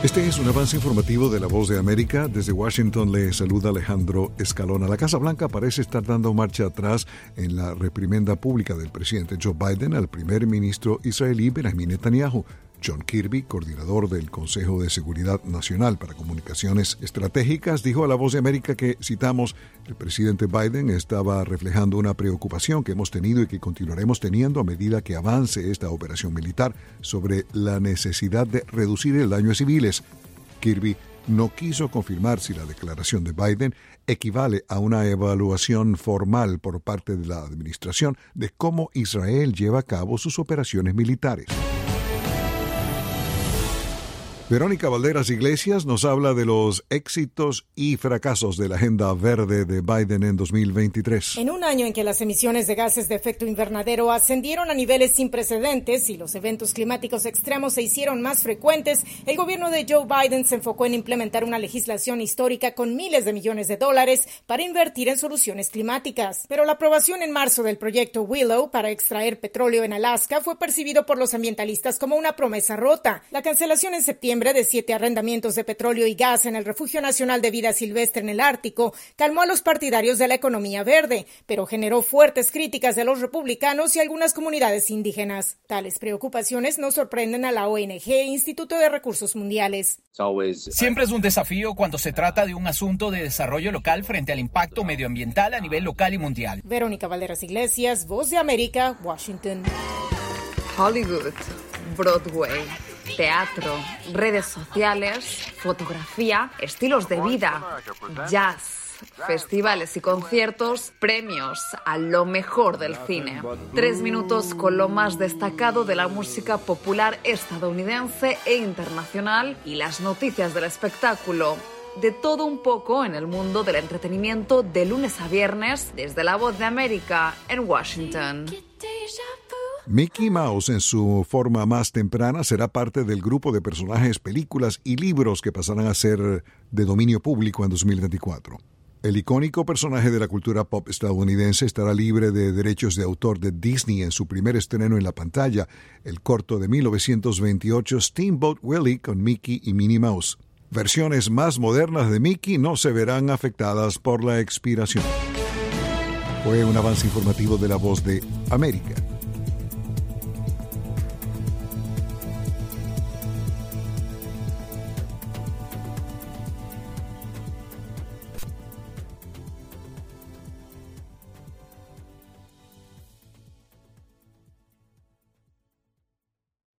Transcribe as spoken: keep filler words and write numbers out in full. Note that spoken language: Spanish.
Este es un avance informativo de La Voz de América. Desde Washington le saluda Alejandro Escalona. La Casa Blanca parece estar dando marcha atrás en la reprimenda pública del presidente Joe Biden al primer ministro israelí Benjamin Netanyahu. John Kirby, coordinador del Consejo de Seguridad Nacional para Comunicaciones Estratégicas, dijo a La Voz de América que, citamos, el presidente Biden estaba reflejando una preocupación que hemos tenido y que continuaremos teniendo a medida que avance esta operación militar sobre la necesidad de reducir el daño a civiles. Kirby no quiso confirmar si la declaración de Biden equivale a una evaluación formal por parte de la administración de cómo Israel lleva a cabo sus operaciones militares. Verónica Valderas Iglesias nos habla de los éxitos y fracasos de la agenda verde de Biden en dos mil veintitrés. En un año en que las emisiones de gases de efecto invernadero ascendieron a niveles sin precedentes y los eventos climáticos extremos se hicieron más frecuentes, el gobierno de Joe Biden se enfocó en implementar una legislación histórica con miles de millones de dólares para invertir en soluciones climáticas. Pero la aprobación en marzo del proyecto Willow para extraer petróleo en Alaska fue percibido por los ambientalistas como una promesa rota. La cancelación en septiembre de siete arrendamientos de petróleo y gas en el Refugio Nacional de Vida Silvestre en el Ártico calmó a los partidarios de la economía verde, pero generó fuertes críticas de los republicanos y algunas comunidades indígenas. Tales preocupaciones no sorprenden a la O N G Instituto de Recursos Mundiales. Siempre es un desafío cuando se trata de un asunto de desarrollo local frente al impacto medioambiental a nivel local y mundial. Verónica Valderas Iglesias, Voz de América, Washington. Hollywood, Broadway, teatro, redes sociales, fotografía, estilos de vida, jazz, festivales y conciertos, premios a lo mejor del cine. Tres minutos con lo más destacado de la música popular estadounidense e internacional y las noticias del espectáculo. De todo un poco en el mundo del entretenimiento de lunes a viernes desde La Voz de América en Washington. Mickey Mouse, en su forma más temprana, será parte del grupo de personajes, películas y libros que pasarán a ser de dominio público en dos mil veinticuatro. El icónico personaje de la cultura pop estadounidense estará libre de derechos de autor de Disney en su primer estreno en la pantalla, el corto de mil novecientos veintiocho Steamboat Willie con Mickey y Minnie Mouse. Versiones más modernas de Mickey no se verán afectadas por la expiración. Fue un avance informativo de La Voz de América.